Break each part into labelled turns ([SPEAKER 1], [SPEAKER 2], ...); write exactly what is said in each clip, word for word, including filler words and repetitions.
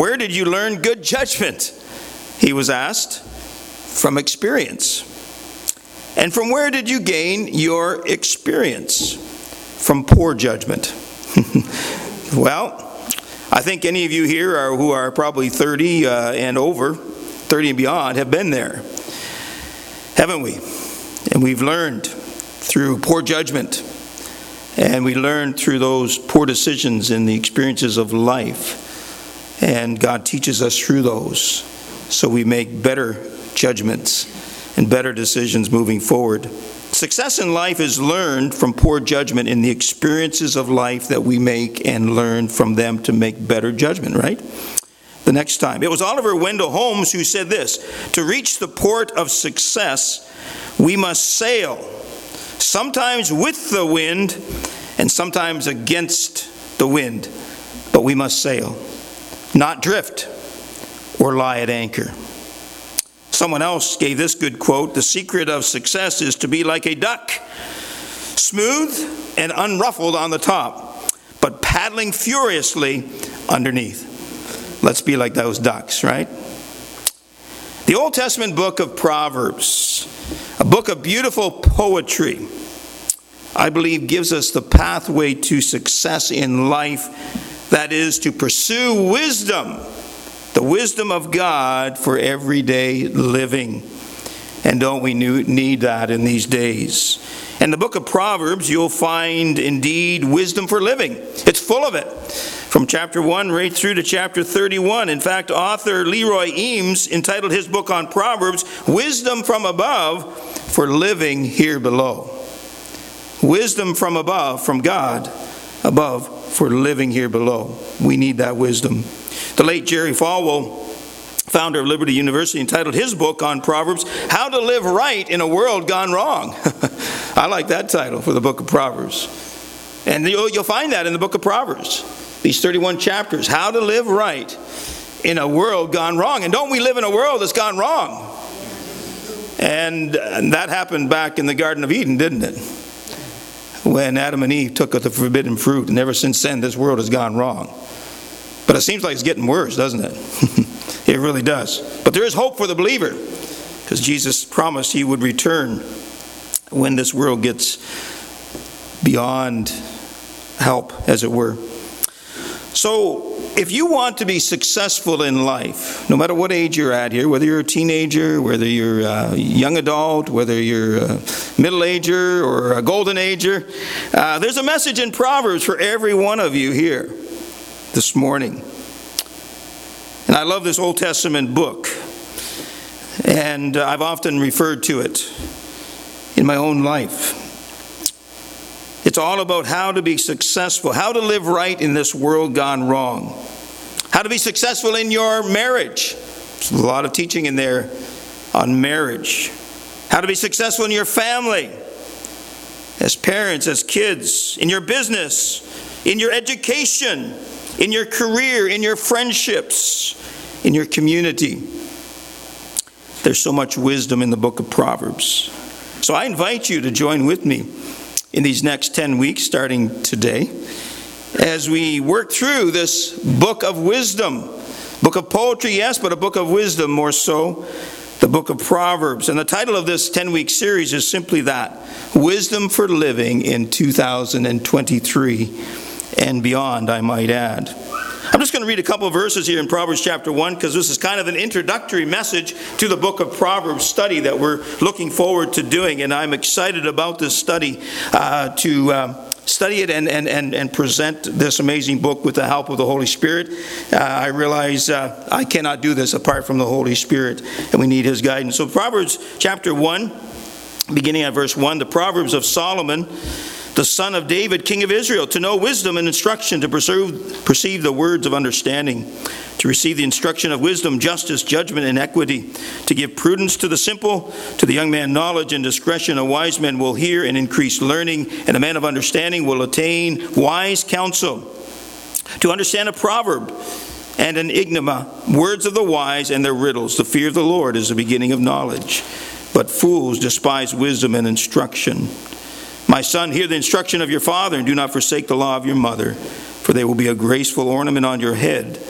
[SPEAKER 1] Where did you learn good judgment? He was asked. From experience. And from where did you gain your experience? From poor judgment. Well, I think any of you here are, who are probably thirty uh, and over, thirty and beyond, have been there, haven't we? And we've learned through poor judgment, and we learned through those poor decisions in the experiences of life, and God teaches us through those so we make better judgments and better decisions moving forward. Success in life is learned from poor judgment in the experiences of life that we make and learn from them to make better judgment, right? The next time. It was Oliver Wendell Holmes who said this: to reach the port of success, we must sail, sometimes with the wind and sometimes against the wind, but we must sail, not drift or lie at anchor. Someone else gave this good quote: the secret of success is to be like a duck, smooth and unruffled on the top, but paddling furiously underneath. Let's be like those ducks, right? The Old Testament book of Proverbs, a book of beautiful poetry, I believe gives us the pathway to success in life, that is to pursue wisdom. The wisdom of God for everyday living. And don't we need that in these days? In the book of Proverbs, you'll find indeed wisdom for living. It's full of it. From chapter one right through to chapter thirty-one. In fact, author Leroy Eames entitled his book on Proverbs, Wisdom from Above for Living Here Below. Wisdom from above, from God above, for living here below. We need that wisdom. The late Jerry Falwell, founder of Liberty University, entitled his book on Proverbs, How to Live Right in a World Gone Wrong. I like that title for the book of Proverbs. And you'll find that in the book of Proverbs. These thirty-one chapters, how to live right in a world gone wrong. And don't we live in a world that's gone wrong? And that happened back in the Garden of Eden, didn't it? When Adam and Eve took of the forbidden fruit. And ever since then, this world has gone wrong. But it seems like it's getting worse, doesn't it? It really does. But there is hope for the believer, because Jesus promised he would return when this world gets beyond help, as it were. So, if you want to be successful in life, no matter what age you're at here, whether you're a teenager, whether you're a young adult, whether you're a middle-ager or a golden-ager, uh, there's a message in Proverbs for every one of you here this morning. And I love this Old Testament book, and uh, I've often referred to it in my own life. It's all about how to be successful, how to live right in this world gone wrong, how to be successful in your marriage. There's a lot of teaching in there on marriage. How to be successful in your family, as parents, as kids, in your business, in your education, in your career, in your friendships, in your community. There's so much wisdom in the book of Proverbs. So I invite you to join with me in these next ten weeks, starting today, as we work through this book of wisdom. Book of poetry, yes, but a book of wisdom more so. The book of Proverbs. And the title of this ten-week series is simply that: Wisdom for Living in two thousand twenty-three and beyond, I might add. I'm just going to read a couple of verses here in Proverbs chapter one, because this is kind of an introductory message to the book of Proverbs study that we're looking forward to doing. And I'm excited about this study uh, to uh, study it and, and, and, and present this amazing book with the help of the Holy Spirit. Uh, I realize uh, I cannot do this apart from the Holy Spirit, and we need His guidance. So Proverbs chapter one, beginning at verse one, the Proverbs of Solomon, the son of David, king of Israel, to know wisdom and instruction, to perceive, perceive the words of understanding, to receive the instruction of wisdom, justice, judgment, and equity, to give prudence to the simple, to the young man knowledge and discretion. A wise man will hear and increase learning, and a man of understanding will attain wise counsel. To understand a proverb and an enigma, words of the wise and their riddles. The fear of the Lord is the beginning of knowledge, but fools despise wisdom and instruction. My son, hear the instruction of your father, and do not forsake the law of your mother, for they will be a graceful ornament on your head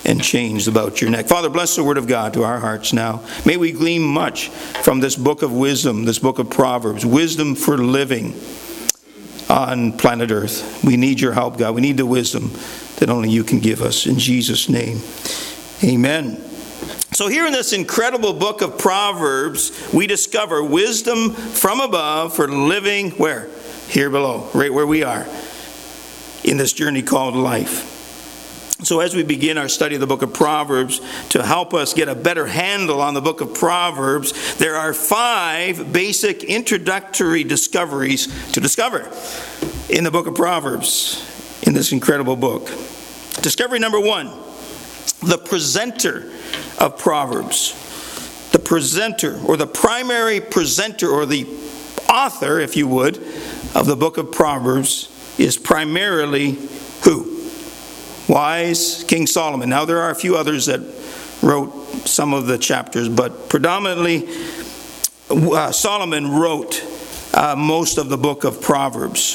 [SPEAKER 1] and changed about your neck. Father, bless the word of God to our hearts now. May we glean much from this book of wisdom, this book of Proverbs, wisdom for living on planet Earth. We need your help, God. We need the wisdom that only you can give us. In Jesus' name, amen. So here in this incredible book of Proverbs, we discover wisdom from above for living where? Here below, right where we are in this journey called life. So as we begin our study of the book of Proverbs, to help us get a better handle on the book of Proverbs, there are five basic introductory discoveries to discover in the book of Proverbs, in this incredible book. Discovery number one, the presenter of Proverbs. The presenter, or the primary presenter, or the author, if you would, of the book of Proverbs is primarily who? Wise King Solomon. Now there are a few others that wrote some of the chapters, but predominantly uh, Solomon wrote uh, most of the book of Proverbs.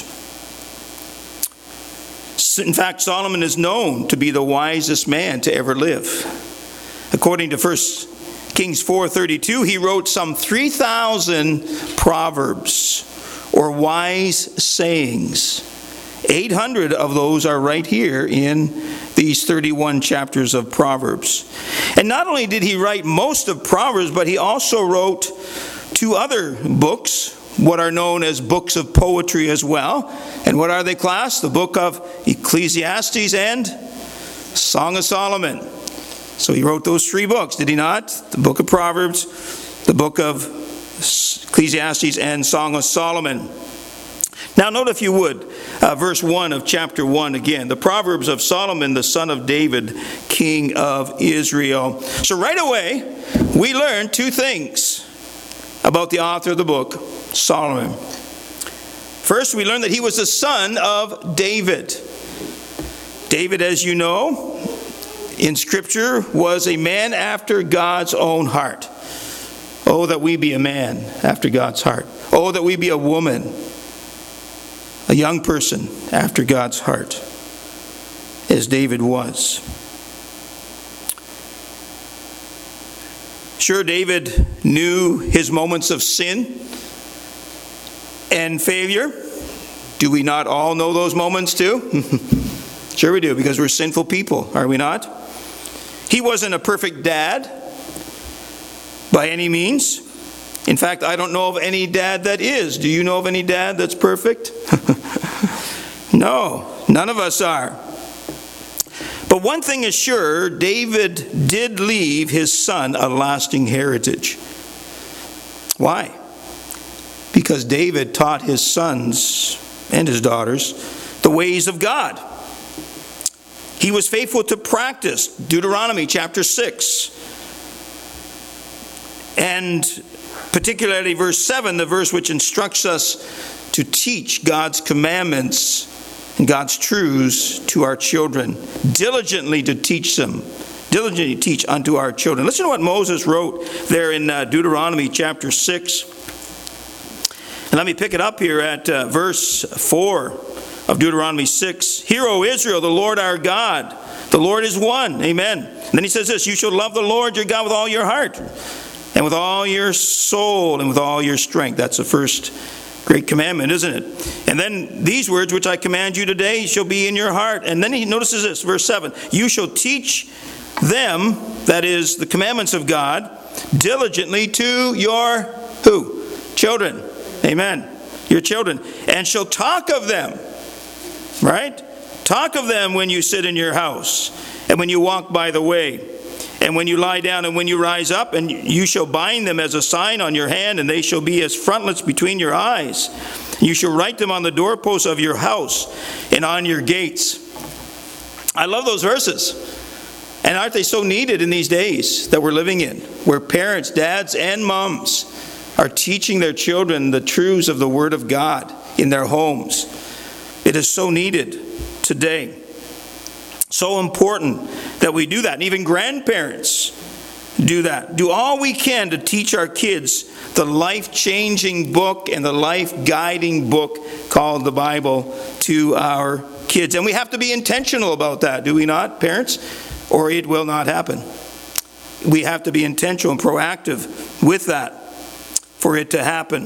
[SPEAKER 1] In fact, Solomon is known to be the wisest man to ever live. According to First Kings four thirty-two, he wrote some three thousand proverbs or wise sayings. eight hundred of those are right here in these thirty-one chapters of Proverbs. And not only did he write most of Proverbs, but he also wrote two other books, what are known as books of poetry as well. And what are they, class? The book of Ecclesiastes and Song of Solomon. So he wrote those three books, did he not? The book of Proverbs, the book of Ecclesiastes, and Song of Solomon. Now note, if you would, uh, verse one of chapter one again. The Proverbs of Solomon, the son of David, king of Israel. So right away, we learn two things about the author of the book, Solomon. First, we learn that he was the son of David. David, as you know, in Scripture, was a man after God's own heart. Oh, that we be a man after God's heart. Oh, that we be a woman, a young person after God's heart, as David was. Sure, David knew his moments of sin and failure. Do we not all know those moments too? Sure we do, because we're sinful people, are we not? He wasn't a perfect dad by any means. In fact, I don't know of any dad that is. Do you know of any dad that's perfect? No, none of us are. But one thing is sure, David did leave his son a lasting heritage. Why? Because David taught his sons and his daughters the ways of God. He was faithful to practice Deuteronomy chapter six. And particularly verse seven, the verse which instructs us to teach God's commandments and God's truths to our children. Diligently to teach them. Diligently teach unto our children. Listen to what Moses wrote there in uh, Deuteronomy chapter six. And let me pick it up here at uh, verse four of Deuteronomy six. Hear, O Israel, the Lord our God, the Lord is one. Amen. And then he says this, you shall love the Lord your God with all your heart, and with all your soul, and with all your strength. That's the first great commandment, isn't it? And then these words which I command you today shall be in your heart. And then he notices this, verse seven. You shall teach them, that is, the commandments of God, diligently to your, who? Children. Amen. Your children. And shall talk of them. Right? Talk of them when you sit in your house, and when you walk by the way, and when you lie down, and when you rise up, and you shall bind them as a sign on your hand, and they shall be as frontlets between your eyes. You shall write them on the doorposts of your house and on your gates. I love those verses. And aren't they so needed in these days that we're living in, where parents, dads, and moms are teaching their children the truths of the Word of God in their homes. It is so needed today. So important that we do that. And even grandparents do that. Do all we can to teach our kids the life-changing book and the life-guiding book called the Bible to our kids. And we have to be intentional about that, do we not, parents? or it will not happen. We have to be intentional and proactive with that for it to happen.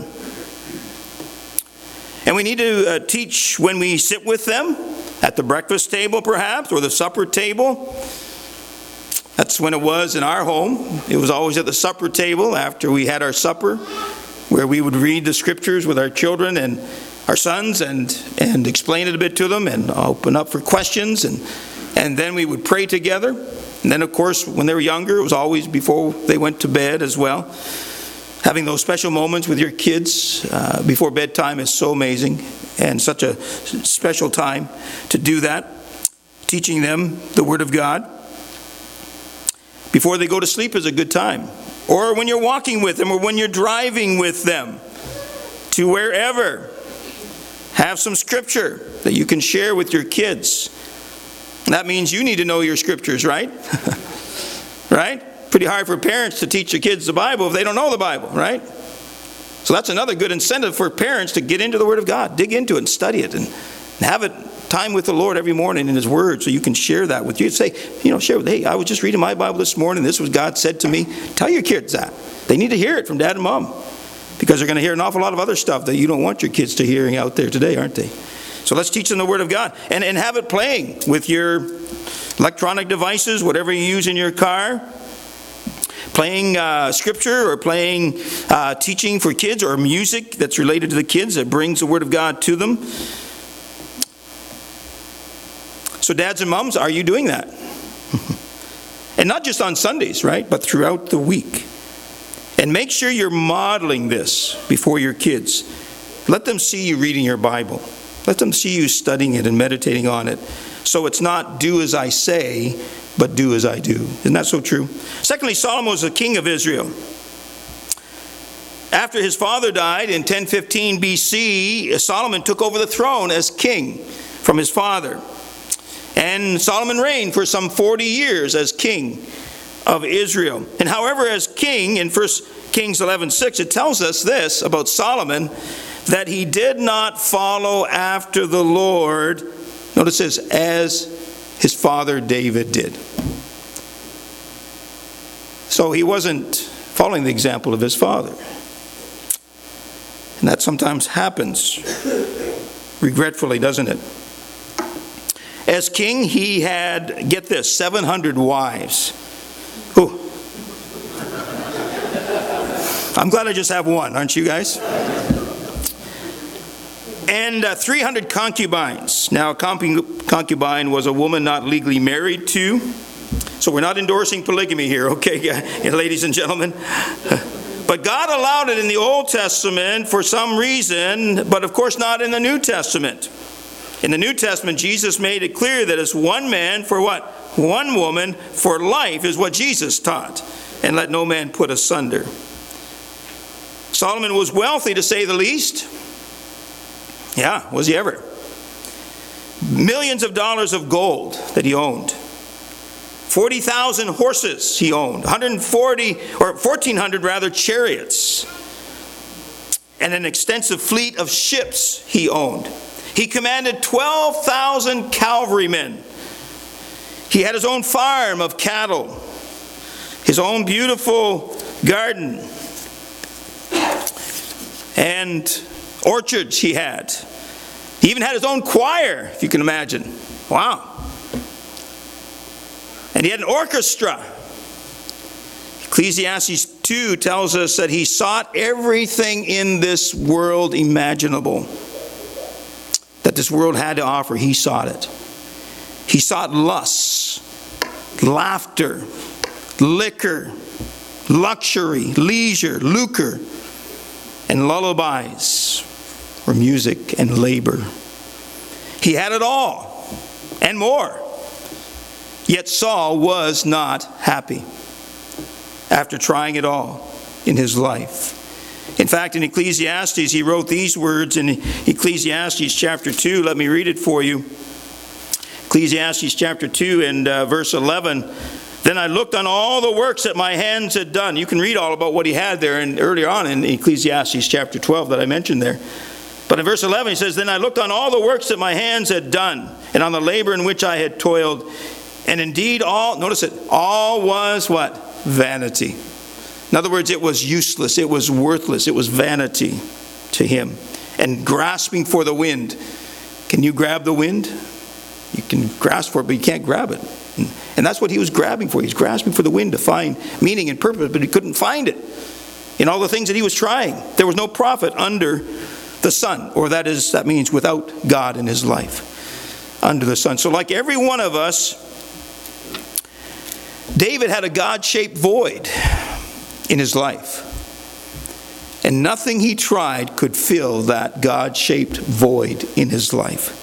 [SPEAKER 1] And we need to uh, teach when we sit with them, at the breakfast table perhaps, or the supper table. That's when it was in our home. It was always at the supper table after we had our supper, where we would read the scriptures with our children and our sons and, and explain it a bit to them and open up for questions. And, and then we would pray together. And then, of course, when they were younger, it was always before they went to bed as well. Having those special moments with your kids uh, before bedtime is so amazing, and such a special time to do that. Teaching them the Word of God before they go to sleep is a good time. Or when you're walking with them, or when you're driving with them to wherever. Have some scripture that you can share with your kids. That means you need to know your scriptures, right? Right? Pretty hard for parents to teach your kids the Bible if they don't know the Bible, right? So that's another good incentive for parents to get into the Word of God. Dig into it and study it and have it time with the Lord every morning in His Word so you can share that with you. Say, you know, share with, hey, I was just reading my Bible this morning. This was God said to me. Tell your kids that. They need to hear it from dad and mom, because they're going to hear an awful lot of other stuff that you don't want your kids to hearing out there today, aren't they? So let's teach them the Word of God and, and have it playing with your electronic devices, whatever you use in your car. Playing uh, scripture or playing uh, teaching for kids, or music that's related to the kids that brings the Word of God to them. So dads and moms, are you doing that? And not just on Sundays, right? But throughout the week. And make sure you're modeling this before your kids. Let them see you reading your Bible. Let them see you studying it and meditating on it. So it's not do as I say, but do as I do. Isn't that so true? Secondly, Solomon was the king of Israel. After his father died in ten fifteen B C, Solomon took over the throne as king from his father. And Solomon reigned for some forty years as king of Israel. And however, as king, in First Kings eleven six, it tells us this about Solomon, that he did not follow after the Lord, notice this, as his father David did. So he wasn't following the example of his father. And that sometimes happens, regretfully, doesn't it? As king, he had, get this, seven hundred wives. Ooh. I'm glad I just have one, aren't you guys? And uh, three hundred concubines. Now, a concubine was a woman not legally married to. So we're not endorsing polygamy here, okay, ladies and gentlemen. But God allowed it in the Old Testament for some reason, but of course not in the New Testament. In the New Testament, Jesus made it clear that it's one man for what? One woman for life is what Jesus taught. And let no man put asunder. Solomon was wealthy, to say the least. Yeah, was he ever? Millions of dollars of gold that he owned. forty thousand horses he owned. one hundred forty, or fourteen hundred rather, chariots. And an extensive fleet of ships he owned. He commanded twelve thousand cavalrymen. He had his own farm of cattle. His own beautiful garden. And orchards he had. He even had his own choir, if you can imagine. Wow. And he had an orchestra. Ecclesiastes two tells us that he sought everything in this world imaginable that this world had to offer. He sought it. He sought lusts, laughter, liquor, luxury, leisure, lucre, and lullabies, or music and labor. He had it all and more. Yet Saul was not happy after trying it all in his life. In fact, in Ecclesiastes, he wrote these words in Ecclesiastes chapter two. Let me read it for you. Ecclesiastes chapter two and uh, verse eleven. Then I looked on all the works that my hands had done. You can read all about what he had there and earlier on in Ecclesiastes chapter twelve that I mentioned there. But in verse eleven he says, Then I looked on all the works that my hands had done, and on the labor in which I had toiled, And indeed all, notice it, all was what? Vanity. In other words, it was useless, it was worthless, it was vanity to him. And grasping for the wind. Can you grab the wind? You can grasp for it, but you can't grab it. And that's what he was grabbing for. He's grasping for the wind to find meaning and purpose, but he couldn't find it in all the things that he was trying. There was no profit under the sun, or that is, that means without God in his life, under the sun. So like every one of us, David had a God-shaped void in his life. And nothing he tried could fill that God-shaped void in his life.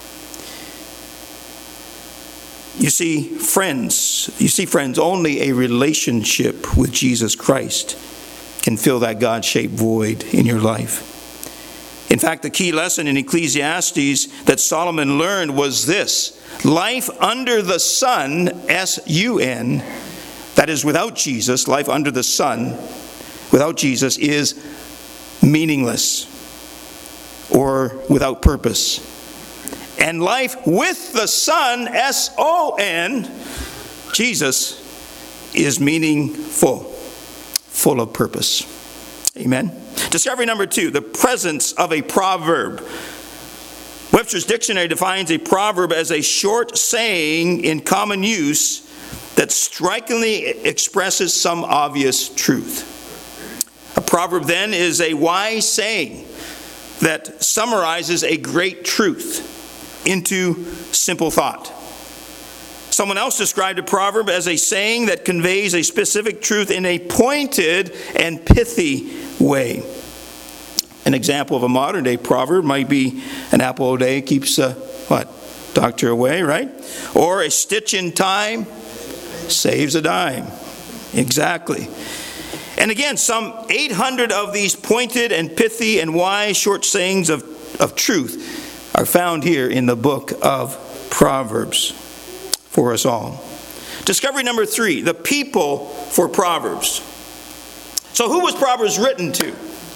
[SPEAKER 1] You see, friends, you see, friends, only a relationship with Jesus Christ can fill that God-shaped void in your life. In fact, the key lesson in Ecclesiastes that Solomon learned was this: life under the sun, S U N, that is without Jesus, life under the sun, without Jesus, is meaningless or without purpose. And life with the Son, S O N, Jesus, is meaningful, full of purpose. Amen. Discovery number two, the presence of a proverb. Webster's dictionary defines a proverb as a short saying in common use that strikingly expresses some obvious truth. A proverb, then, is a wise saying that summarizes a great truth into simple thought. Someone else described a proverb as a saying that conveys a specific truth in a pointed and pithy way. An example of a modern day proverb might be an apple a day keeps a, what, doctor away, right? Or a stitch in time saves a dime. Exactly. And again, some eight hundred of these pointed and pithy and wise short sayings of, of truth are found here in the book of Proverbs for us all. Discovery number three, the people for Proverbs. So who was Proverbs written to?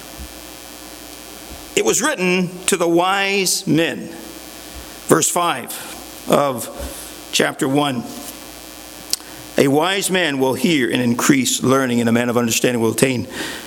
[SPEAKER 1] It was written to the wise men. Verse five of chapter one. A wise man will hear and increase learning, and a man of understanding will attain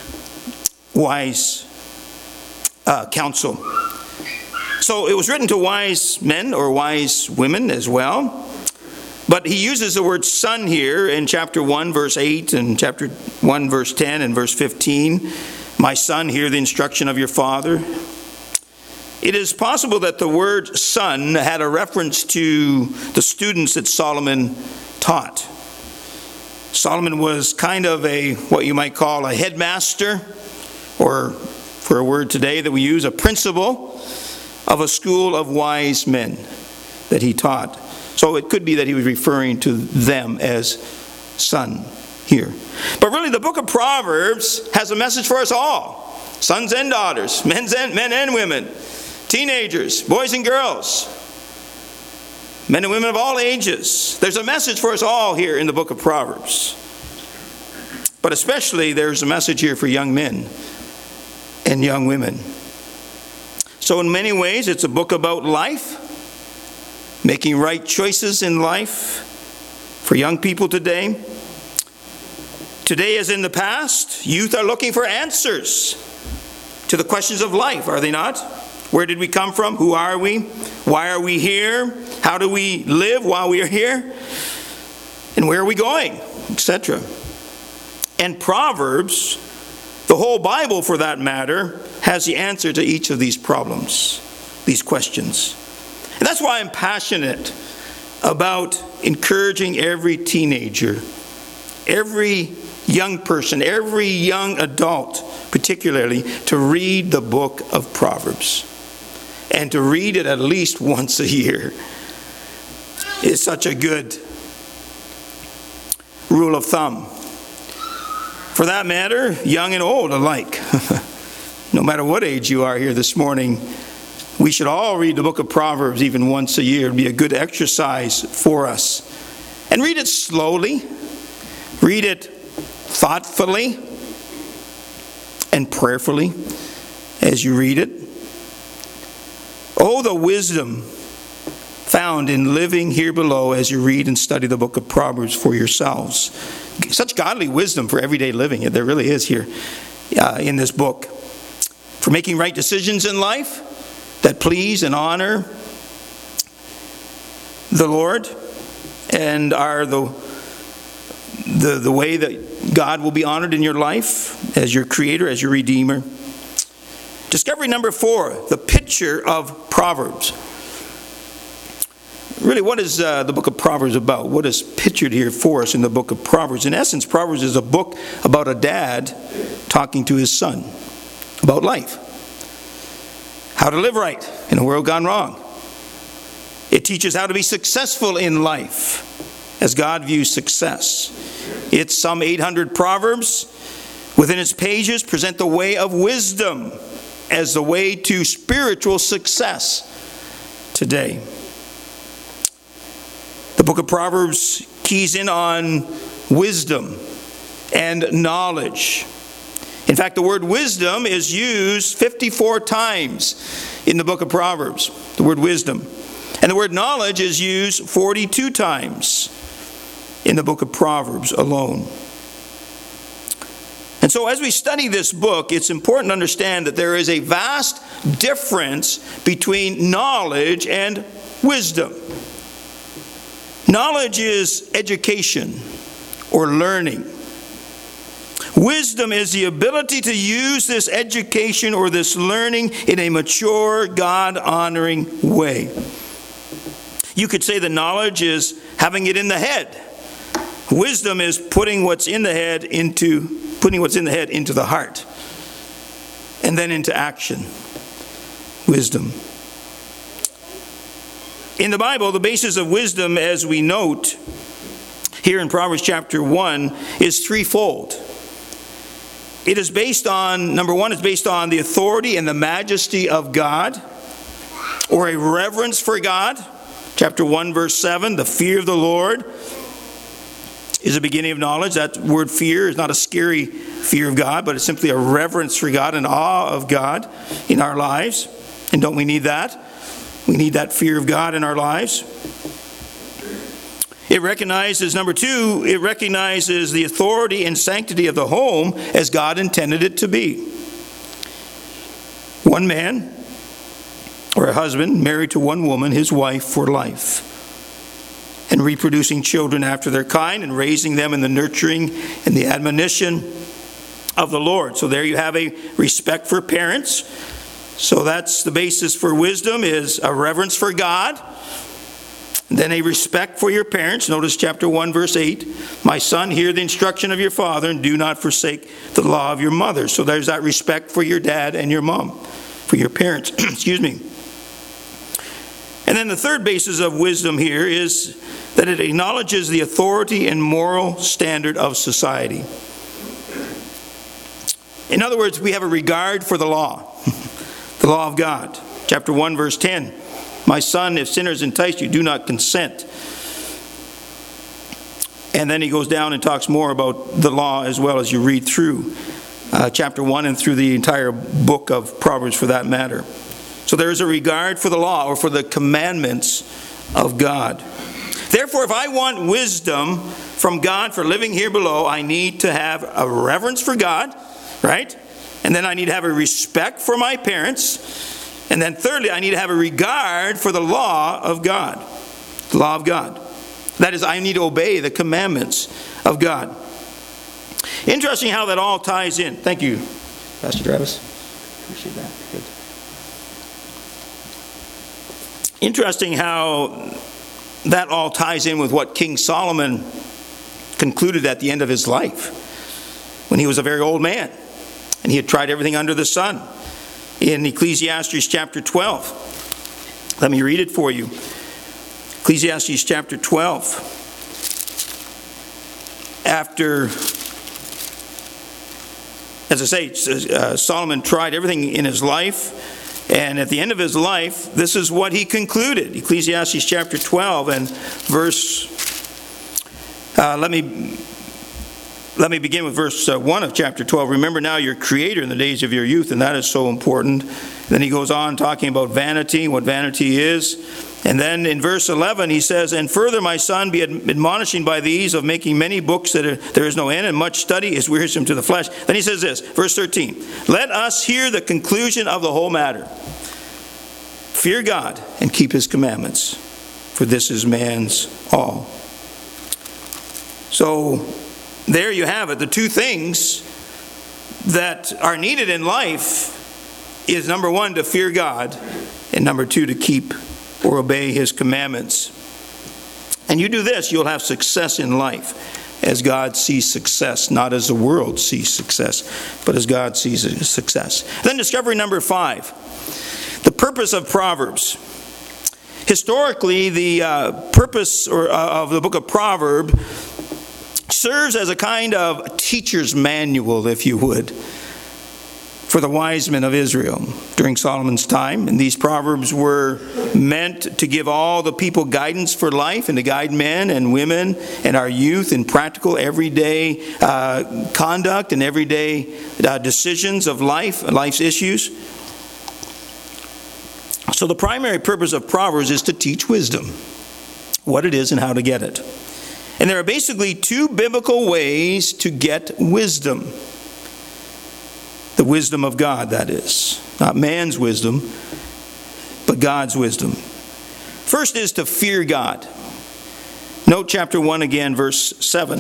[SPEAKER 1] wise uh, counsel. So it was written to wise men or wise women as well. But he uses the word son here in chapter one, verse eight, and chapter one, verse ten, and verse fifteen. My son, hear the instruction of your father. It is possible that the word son had a reference to the students that Solomon taught. Solomon was kind of a, what you might call a headmaster, or for a word today that we use, a principal of a school of wise men that he taught. So it could be that he was referring to them as son here. But really the book of Proverbs has a message for us all. Sons and daughters, men and, men and women, teenagers, boys and girls, men and women of all ages. There's a message for us all here in the book of Proverbs. But especially there's a message here for young men and young women. So in many ways it's a book about life, making right choices in life for young people today. Today as in the past, youth are looking for answers to the questions of life, are they not? Where did we come from? Who are we? Why are we here? How do we live while we are here? And where are we going? et cetera. And Proverbs, the whole Bible for that matter, has the answer to each of these problems, these questions. And that's why I'm passionate about encouraging every teenager, every young person, every young adult particularly, to read the book of Proverbs. And to read it at least once a year is such a good rule of thumb. For that matter, young and old alike. No matter what age you are here this morning, we should all read the book of Proverbs even once a year. It would be a good exercise for us. And read it slowly. Read it thoughtfully and prayerfully as you read it. Oh, the wisdom found found in living here below as you read and study the book of Proverbs for yourselves. Such godly wisdom for everyday living. There really is here uh, in this book. For making right decisions in life that please and honor the Lord and are the, the, the way that God will be honored in your life as your creator, as your redeemer. Discovery number four, the picture of Proverbs. Really, what is uh, the book of Proverbs about? What is pictured here for us in the book of Proverbs? In essence, Proverbs is a book about a dad talking to his son about life. How to live right in a world gone wrong. It teaches how to be successful in life as God views success. It's some eight hundred Proverbs. Within its pages present the way of wisdom as the way to spiritual success today. The book of Proverbs keys in on wisdom and knowledge. In fact, the word wisdom is used fifty-four times in the book of Proverbs, the word wisdom. And the word knowledge is used forty-two times in the book of Proverbs alone. And so as we study this book, it's important to understand that there is a vast difference between knowledge and wisdom. Knowledge is education or learning. Wisdom is the ability to use this education or this learning in a mature, God-honoring way. You could say that knowledge is having it in the head. Wisdom is putting what's in the head into putting what's in the head into the heart, and then into action. Wisdom. In the Bible, the basis of wisdom, as we note here in Proverbs chapter one, is threefold. It is based on, number one, it's based on the authority and the majesty of God, or a reverence for God. Chapter one, verse seven, the fear of the Lord is the beginning of knowledge. That word fear is not a scary fear of God, but it's simply a reverence for God, an awe of God in our lives. And don't we need that? We need that fear of God in our lives. It recognizes, number two, it recognizes the authority and sanctity of the home as God intended it to be. One man or a husband married to one woman, his wife for life, and reproducing children after their kind and raising them in the nurturing and the admonition of the Lord. So there you have a respect for parents. So that's the basis for wisdom, is a reverence for God. And then a respect for your parents. Notice chapter one, verse eight. My son, hear the instruction of your father and do not forsake the law of your mother. So there's that respect for your dad and your mom, for your parents. Excuse me. And then the third basis of wisdom here is that it acknowledges the authority and moral standard of society. In other words, we have a regard for the law, the law of God. Chapter one, verse ten. My son, if sinners entice you, do not consent. And then he goes down and talks more about the law as well as you read through uh, chapter one and through the entire book of Proverbs for that matter. So there is a regard for the law or for the commandments of God. Therefore, if I want wisdom from God for living here below, I need to have a reverence for God, right? And then I need to have a respect for my parents. And then thirdly, I need to have a regard for the law of God. The law of God. That is, I need to obey the commandments of God. Interesting how that all ties in. Thank you, Pastor Travis. Appreciate that. Good. Interesting how that all ties in with what King Solomon concluded at the end of his life, when he was a very old man and he had tried everything under the sun. In Ecclesiastes chapter twelve, let me read it for you. Ecclesiastes chapter twelve. After, as I say, uh, Solomon tried everything in his life, and at the end of his life, this is what he concluded. Ecclesiastes chapter twelve and verse, uh, let me let me begin with verse uh, one of chapter twelve. Remember now your Creator in the days of your youth, and that is so important. And then he goes on talking about vanity, what vanity is. And then in verse eleven he says, "And further, my son, be admonishing by these of making many books that are, there is no end, and much study is wearisome to the flesh." Then he says this, verse thirteen, "Let us hear the conclusion of the whole matter. Fear God and keep his commandments, for this is man's all." So there you have it. The two things that are needed in life is, number one, to fear God, and number two, to keep or obey his commandments. And you do this, you'll have success in life as God sees success, not as the world sees success, but as God sees success. Then discovery number five, the purpose of Proverbs. Historically, the uh, purpose or, uh, of the book of Proverbs serves as a kind of teacher's manual, if you would, for the wise men of Israel during Solomon's time. And these proverbs were meant to give all the people guidance for life and to guide men and women and our youth in practical everyday uh, conduct and everyday uh, decisions of life, life's issues. So the primary purpose of Proverbs is to teach wisdom, what it is and how to get it. And there are basically two biblical ways to get wisdom. The wisdom of God, that is. Not man's wisdom, but God's wisdom. First is to fear God. Note chapter one again, verse seven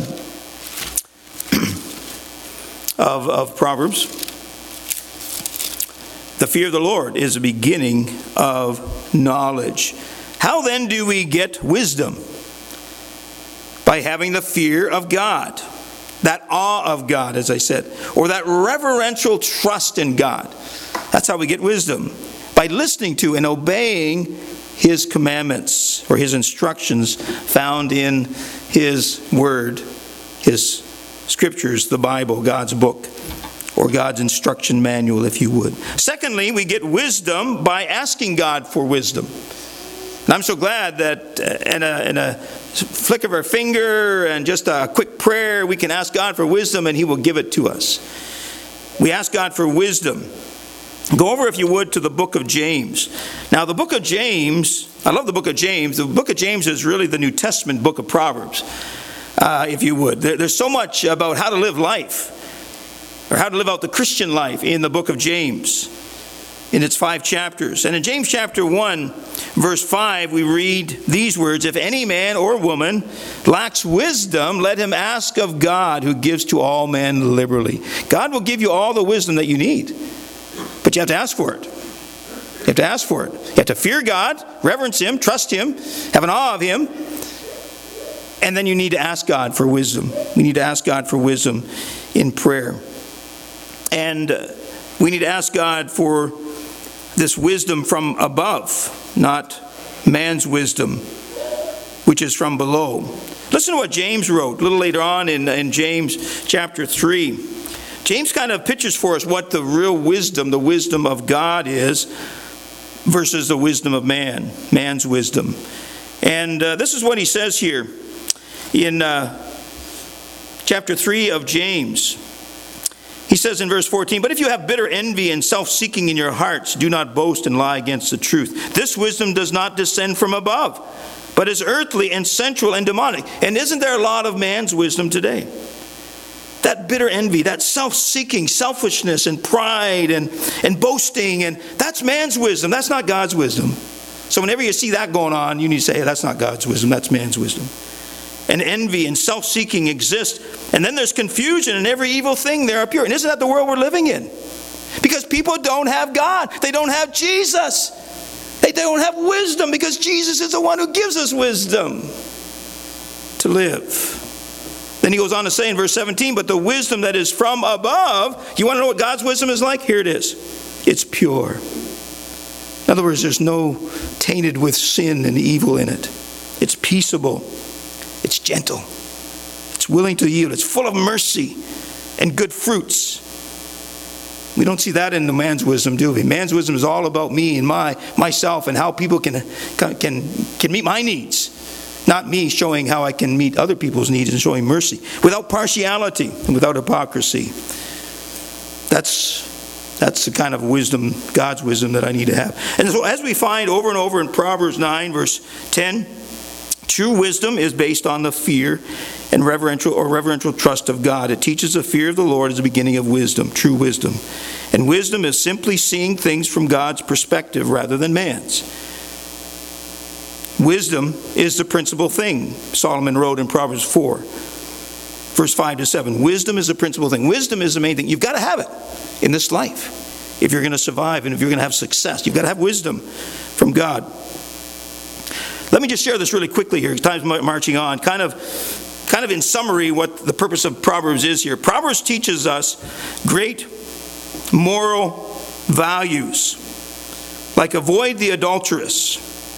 [SPEAKER 1] of, of Proverbs. "The fear of the Lord is the beginning of knowledge." How then do we get wisdom? By having the fear of God. That awe of God, as I said, or that reverential trust in God. That's how we get wisdom. By listening to and obeying his commandments or his instructions found in his word, his scriptures, the Bible, God's book, or God's instruction manual, if you would. Secondly, we get wisdom by asking God for wisdom. And I'm so glad that in a, in a flick of our finger and just a quick prayer, we can ask God for wisdom and he will give it to us. We ask God for wisdom. Go over, if you would, to the book of James. Now, the book of James, I love the book of James. The book of James is really the New Testament book of Proverbs, uh, if you would. There, there's so much about how to live life, or how to live out the Christian life in the book of James, in its five chapters. And in James chapter one, verse five, we read these words, "If any man or woman lacks wisdom, let him ask of God, who gives to all men liberally." God will give you all the wisdom that you need, but you have to ask for it. You have to ask for it. You have to fear God, reverence him, trust him, have an awe of him, and then you need to ask God for wisdom. We need to ask God for wisdom in prayer. And we need to ask God for this wisdom from above, not man's wisdom, which is from below. Listen to what James wrote a little later on in, in James chapter three. James kind of pictures for us what the real wisdom, the wisdom of God is, versus the wisdom of man, man's wisdom. And uh, this is what he says here in uh, chapter three of James. He says in verse fourteen, "But if you have bitter envy and self-seeking in your hearts, do not boast and lie against the truth. This wisdom does not descend from above, but is earthly and sensual and demonic." And isn't there a lot of man's wisdom today? That bitter envy, that self-seeking, selfishness and pride and, and boasting, and that's man's wisdom. That's not God's wisdom. So whenever you see that going on, you need to say, hey, that's not God's wisdom, that's man's wisdom. And envy and self-seeking exist. And then there's confusion and every evil thing there up here. And isn't that the world we're living in? Because people don't have God. They don't have Jesus. They don't have wisdom because Jesus is the one who gives us wisdom to live. Then he goes on to say in verse seventeen, "But the wisdom that is from above," you want to know what God's wisdom is like? Here it is. It's pure. In other words, there's no tainted with sin and evil in it. It's peaceable. It's gentle. It's willing to yield. It's full of mercy and good fruits. We don't see that in the man's wisdom, do we? Man's wisdom is all about me and my myself and how people can can can meet my needs. Not me showing how I can meet other people's needs and showing mercy without partiality and without hypocrisy. That's That's the kind of wisdom, God's wisdom, that I need to have. And so as we find over and over in Proverbs nine, verse ten, true wisdom is based on the fear and reverential or reverential trust of God. It teaches the fear of the Lord as the beginning of wisdom, true wisdom. And wisdom is simply seeing things from God's perspective rather than man's. Wisdom is the principal thing, Solomon wrote in Proverbs four, verse five to seven. Wisdom is the principal thing. Wisdom is the main thing. You've got to have it in this life if you're going to survive and if you're going to have success. You've got to have wisdom from God. Let me just share this really quickly here. Time's marching on. Kind of, kind of in summary what the purpose of Proverbs is here. Proverbs teaches us great moral values, like avoid the adulteress,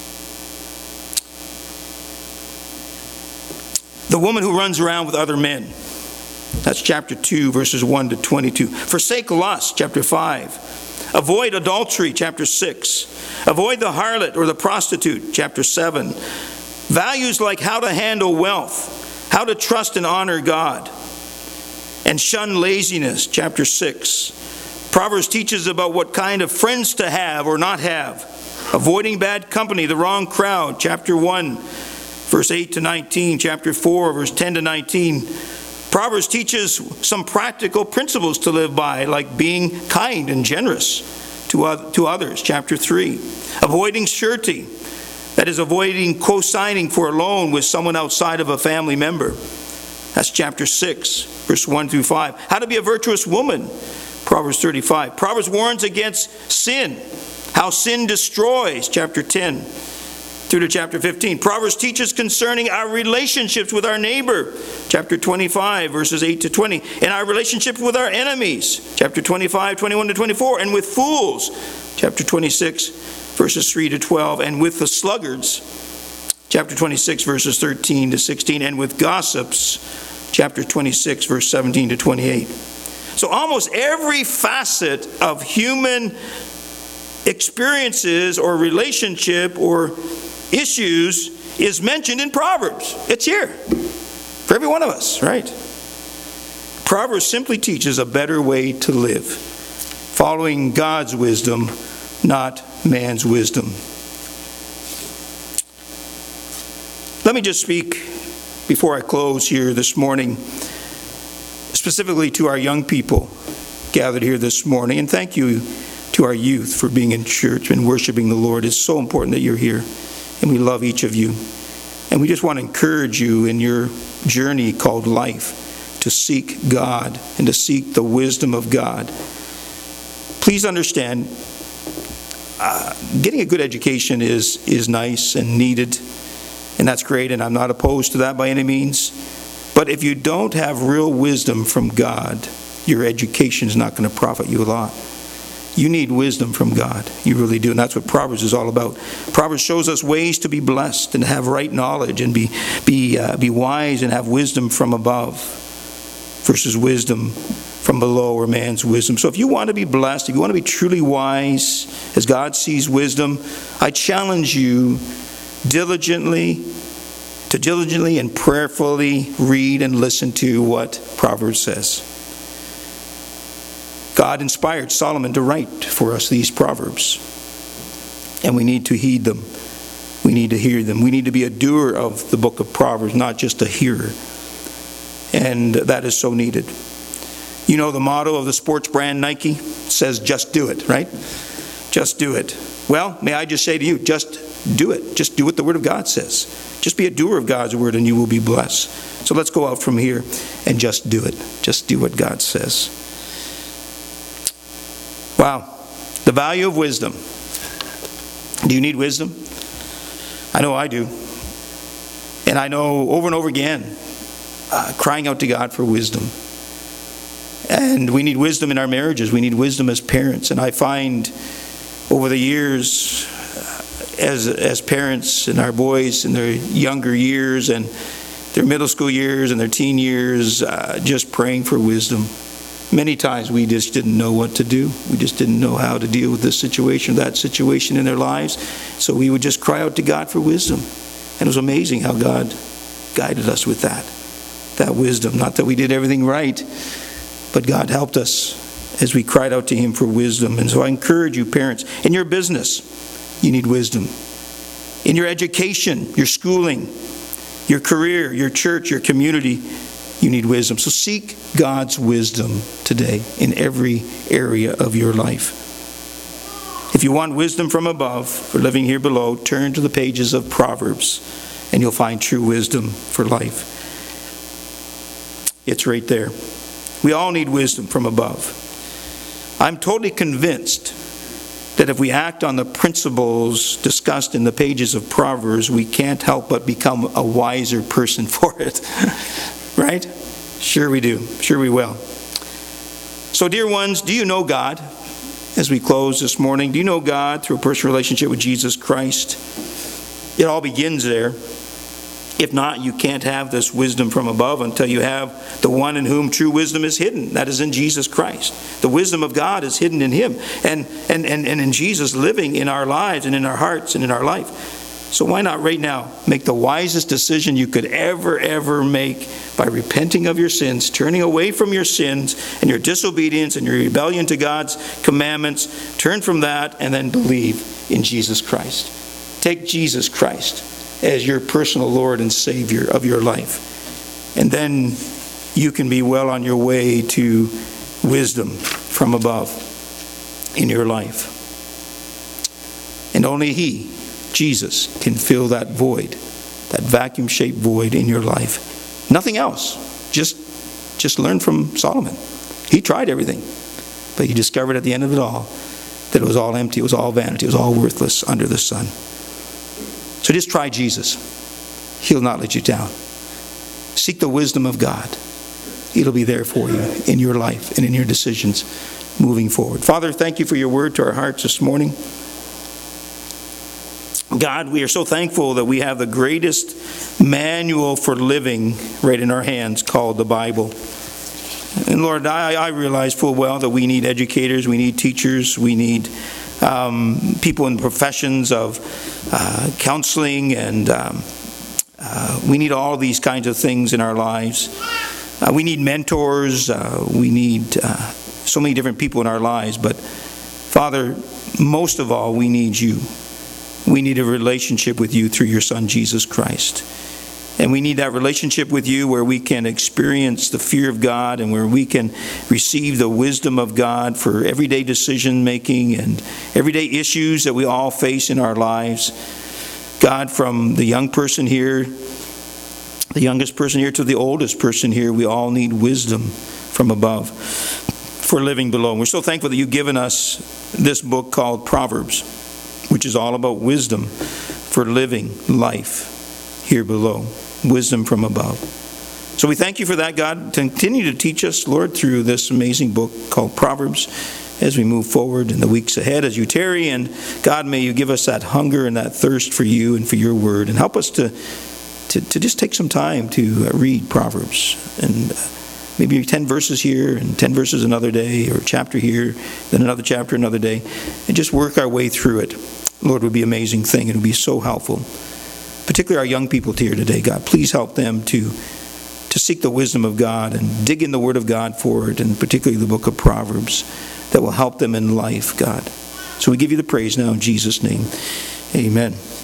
[SPEAKER 1] the woman who runs around with other men. That's chapter two, verses one to twenty-two. Forsake lust, chapter five. Avoid adultery, chapter six. Avoid the harlot or the prostitute, chapter seven. Values like how to handle wealth, how to trust and honor God, and shun laziness, chapter six. Proverbs teaches about what kind of friends to have or not have. Avoiding bad company, the wrong crowd, chapter one, verse eight to nineteen. Chapter four, verse ten to nineteen. Proverbs teaches some practical principles to live by, like being kind and generous to, to others, chapter three. Avoiding surety, that is avoiding co-signing for a loan with someone outside of a family member. That's chapter six, verse one through five. How to be a virtuous woman, Proverbs thirty-five. Proverbs warns against sin, how sin destroys, chapter ten through to chapter fifteen. Proverbs teaches concerning our relationships with our neighbor, chapter twenty-five, verses eight to twenty. And our relationship with our enemies, chapter twenty-five, twenty-one to twenty-four. And with fools, chapter twenty-six, verses three to twelve. And with the sluggards, chapter twenty-six, verses thirteen to sixteen. And with gossips, chapter twenty-six, verse seventeen to twenty-eight. So almost every facet of human experiences or relationship or issues is mentioned in Proverbs. It's here for every one of us, right? Proverbs simply teaches a better way to live, following God's wisdom, not man's wisdom. Let me just speak before I close here this morning, specifically to our young people gathered here this morning, and thank you to our youth for being in church and worshiping the Lord. It's so important that you're here, and we love each of you. And we just want to encourage you in your journey called life to seek God and to seek the wisdom of God. Please understand, uh, getting a good education is, is nice and needed, and that's great, and I'm not opposed to that by any means. But if you don't have real wisdom from God, your education is not going to profit you a lot. You need wisdom from God. You really do. And that's what Proverbs is all about. Proverbs shows us ways to be blessed and have right knowledge and be be uh, be wise and have wisdom from above versus wisdom from below or man's wisdom. So if you want to be blessed, if you want to be truly wise as God sees wisdom, I challenge you diligently to diligently and prayerfully read and listen to what Proverbs says. God inspired Solomon to write for us these Proverbs, and we need to heed them. We need to hear them. We need to be a doer of the book of Proverbs, not just a hearer. And that is so needed. You know the motto of the sports brand Nike says, just do it, right? Just do it. Well, may I just say to you, just do it. Just do what the Word of God says. Just be a doer of God's Word and you will be blessed. So let's go out from here and just do it. Just do what God says. Wow, the value of wisdom. Do you need wisdom? I know I do. And I know over and over again, uh, crying out to God for wisdom. And we need wisdom in our marriages. We need wisdom as parents. And I find over the years, as as parents and our boys in their younger years and their middle school years and their teen years, uh, just praying for wisdom. Many times we just didn't know what to do. We just didn't know how to deal with this situation, that situation in their lives. So we would just cry out to God for wisdom. And it was amazing how God guided us with that. That wisdom. Not that we did everything right, but God helped us as we cried out to him for wisdom. And so I encourage you, parents, in your business, you need wisdom. In your education, your schooling, your career, your church, your community, you need wisdom. So seek God's wisdom today in every area of your life. If you want wisdom from above for living here below, turn to the pages of Proverbs and you'll find true wisdom for life. It's right there. We all need wisdom from above. I'm totally convinced that if we act on the principles discussed in the pages of Proverbs, we can't help but become a wiser person for it. Right? Sure we do. Sure we will. So, dear ones, do you know God? As we close this morning, do you know God through a personal relationship with Jesus Christ? It all begins there. If not, you can't have this wisdom from above until you have the one in whom true wisdom is hidden. That is in Jesus Christ. The wisdom of God is hidden in him. And, and, and, and in Jesus living in our lives and in our hearts and in our life. So why not right now make the wisest decision you could ever, ever make by repenting of your sins, turning away from your sins and your disobedience and your rebellion to God's commandments. Turn from that and then believe in Jesus Christ. Take Jesus Christ as your personal Lord and Savior of your life. And then you can be well on your way to wisdom from above in your life. And only He, Jesus, can fill that void, that vacuum-shaped void in your life. Nothing else. Just, just learn from Solomon. He tried everything, but he discovered at the end of it all that it was all empty, it was all vanity, it was all worthless under the sun. So just try Jesus. He'll not let you down. Seek the wisdom of God. It'll be there for you in your life and in your decisions moving forward. Father, thank you for your word to our hearts this morning. God, we are so thankful that we have the greatest manual for living right in our hands called the Bible. And Lord, I, I realize full well that we need educators, we need teachers, we need um, people in professions of uh, counseling, and um, uh, we need all these kinds of things in our lives. Uh, we need mentors, uh, we need uh, so many different people in our lives, but Father, most of all, we need you. We need a relationship with you through your Son, Jesus Christ. And we need that relationship with you where we can experience the fear of God and where we can receive the wisdom of God for everyday decision making and everyday issues that we all face in our lives. God, from the young person here, the youngest person here to the oldest person here, we all need wisdom from above for living below. And we're so thankful that you've given us this book called Proverbs, which is all about wisdom for living life here below. Wisdom from above. So we thank you for that, God. Continue to teach us, Lord, through this amazing book called Proverbs as we move forward in the weeks ahead as you tarry. And God, may you give us that hunger and that thirst for you and for your word. And help us to, to, to just take some time to read Proverbs. And maybe ten verses here and ten verses another day, or a chapter here, then another chapter another day. And just work our way through it. Lord, it would be an amazing thing. It would be so helpful. Particularly our young people here today, God. Please help them to, to seek the wisdom of God and dig in the Word of God for it, and particularly the book of Proverbs that will help them in life, God. So we give you the praise now in Jesus' name. Amen.